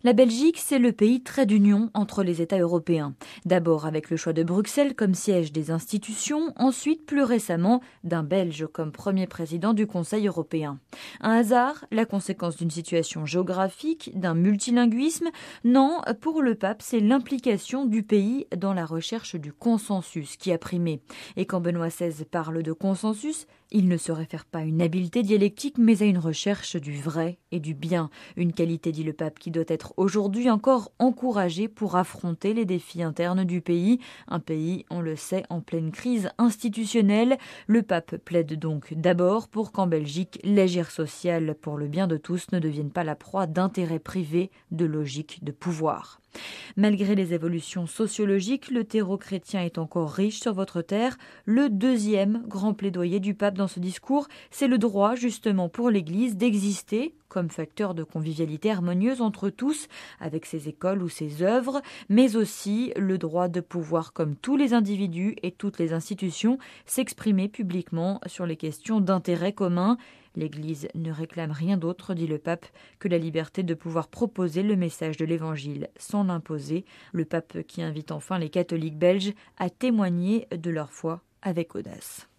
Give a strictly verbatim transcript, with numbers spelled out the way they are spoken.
La Belgique, c'est le pays trait d'union entre les États européens. D'abord avec le choix de Bruxelles comme siège des institutions, ensuite plus récemment d'un Belge comme premier président du Conseil européen. Un hasard, la conséquence d'une situation géographique, d'un multilinguisme? Non, pour le pape, c'est l'implication du pays dans la recherche du consensus qui a primé. Et quand Benoît seize parle de consensus, il ne se réfère pas à une habileté dialectique, mais à une recherche du vrai et du bien. Une qualité, dit le pape, qui doit être aujourd'hui encore encouragée pour affronter les défis internes du pays. Un pays, on le sait, en pleine crise institutionnelle. Le pape plaide donc d'abord pour qu'en Belgique, l'agir social pour le bien de tous ne devienne pas la proie d'intérêts privés, de logique de pouvoir. Malgré les évolutions sociologiques, le terreau chrétien est encore riche sur votre terre. Le deuxième grand plaidoyer du pape dans ce discours, c'est le droit justement pour l'Église d'exister comme facteur de convivialité harmonieuse entre tous, avec ses écoles ou ses œuvres, mais aussi le droit de pouvoir, comme tous les individus et toutes les institutions, s'exprimer publiquement sur les questions d'intérêt commun. L'Église ne réclame rien d'autre, dit le pape, que la liberté de pouvoir proposer le message de l'Évangile sans l'imposer. Le pape qui invite enfin les catholiques belges à témoigner de leur foi avec audace.